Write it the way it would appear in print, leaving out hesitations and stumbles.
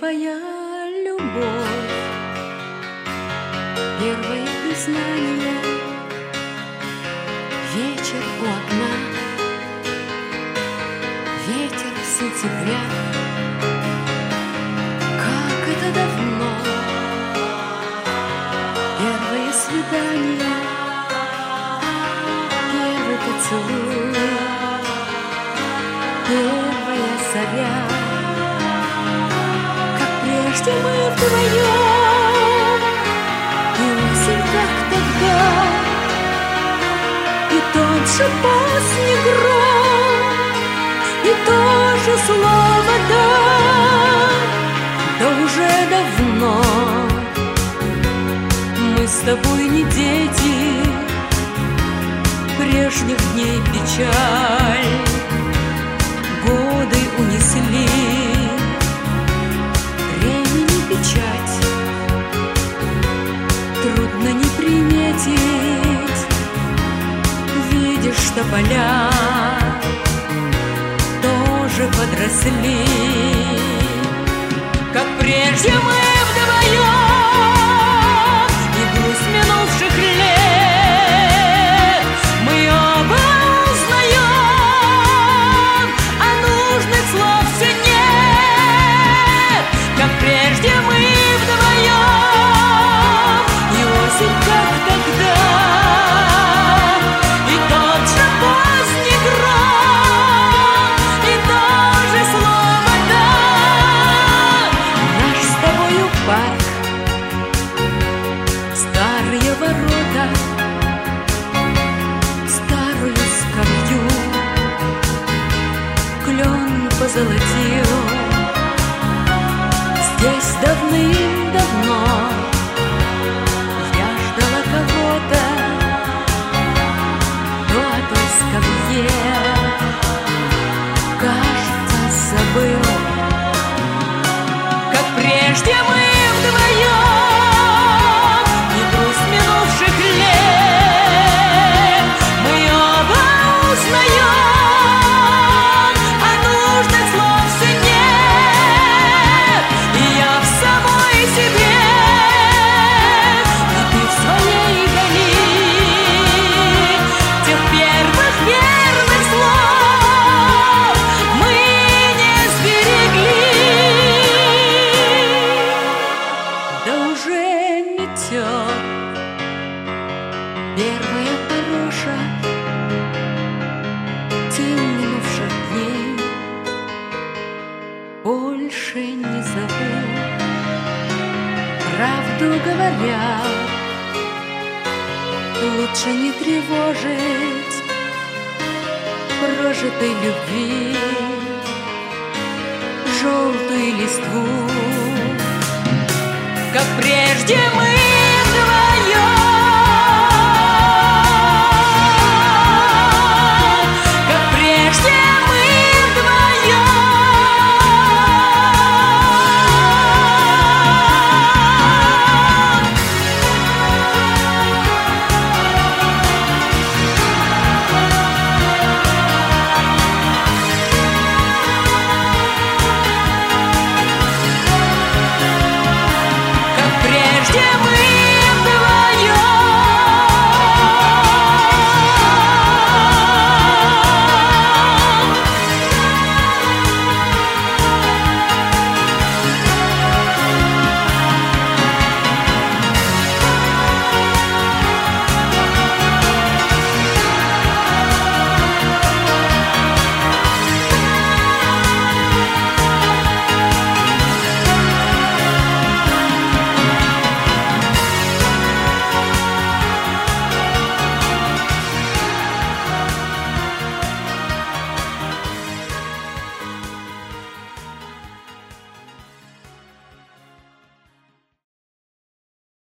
Первая любовь, первое признание, вечер у окна, ветер сентября. Как это давно, первое свидание, первый поцелуй, первая заря. Прежде мы вдвоем, и осень, как тогда, и тот же поздний гром, и то же слово «да». Да уже давно мы с тобой не дети, прежних дней печаль годы унесли. Печать трудно не приметить, видишь, тополя тоже подросли. Как прежде мы вдвоем, и грусть минувших лет мы оба узнаем, а нужных слов все нет. Как прежде мы вдвоем, и осень, как тогда, и тот же поздний гром, и то же слово «да». Наш с тобою парк, старые ворота, старую скамью клен позолотил. Здесь давным-давно я ждала кого-то, кто о той скамье, кажется, забыл. Как прежде мы вдвоем, и грусть минувших лет мы оба узнаем, а нужных слов все нет. И я в самой себе, и ты в своей дали. Тех первых верных слов мы не сберегли. Да уже метет первая пороша, тень минувших дней больше не зову. Правду говоря, лучше не тревожить прожитой любви желтую листву. Как прежде мы